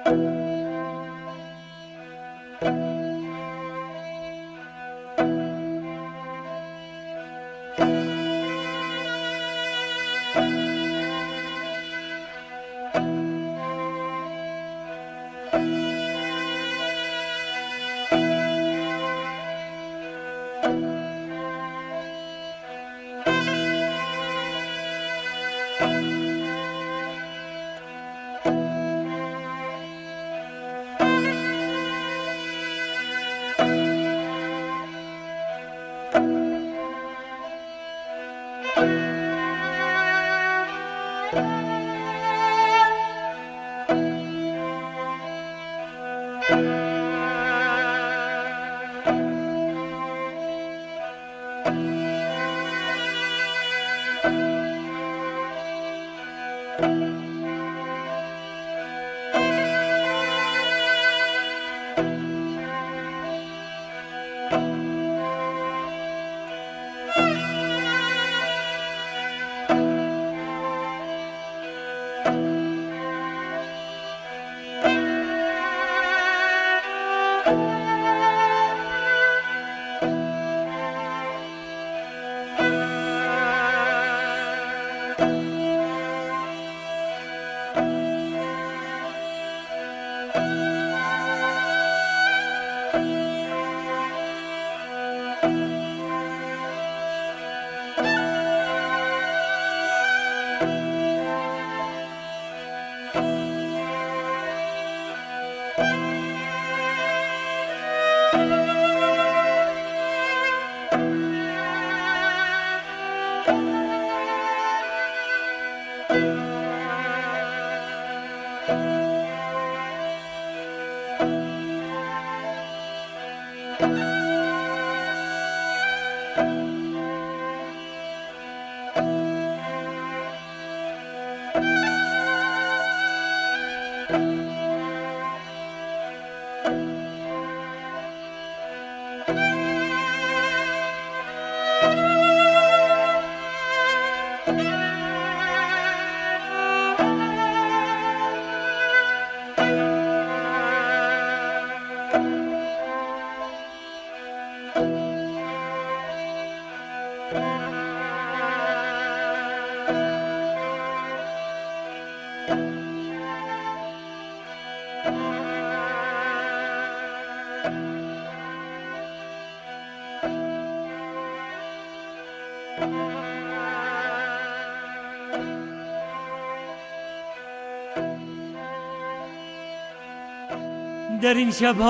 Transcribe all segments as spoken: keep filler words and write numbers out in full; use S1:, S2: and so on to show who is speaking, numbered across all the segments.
S1: در این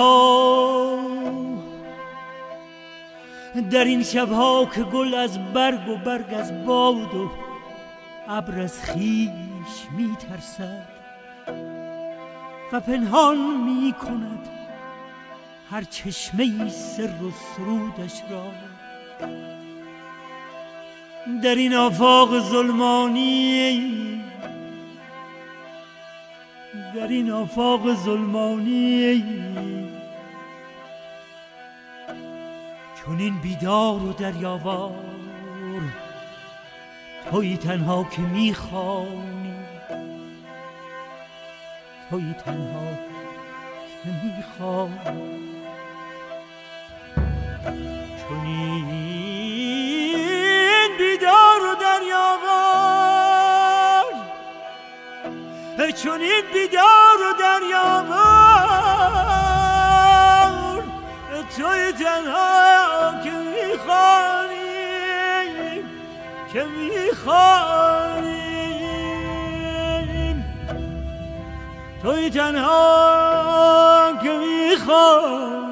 S1: شبها در این شبها که گل از برگ و برگ از باد و ابر از خویش می ترسد و پنهان می کند هر چشمه سر و سرودش را، در این آفاق ظلمانی در این آفاق ظلمانی چون این بیدار و دریاوار تویی تنها که میخوانی، تویی تنها که میخوانی. چون این بیدار و دریاوار چون این بیدار و دریاوار توی تنها که میخوانی که میخوانی، توی تنها که میخوانی.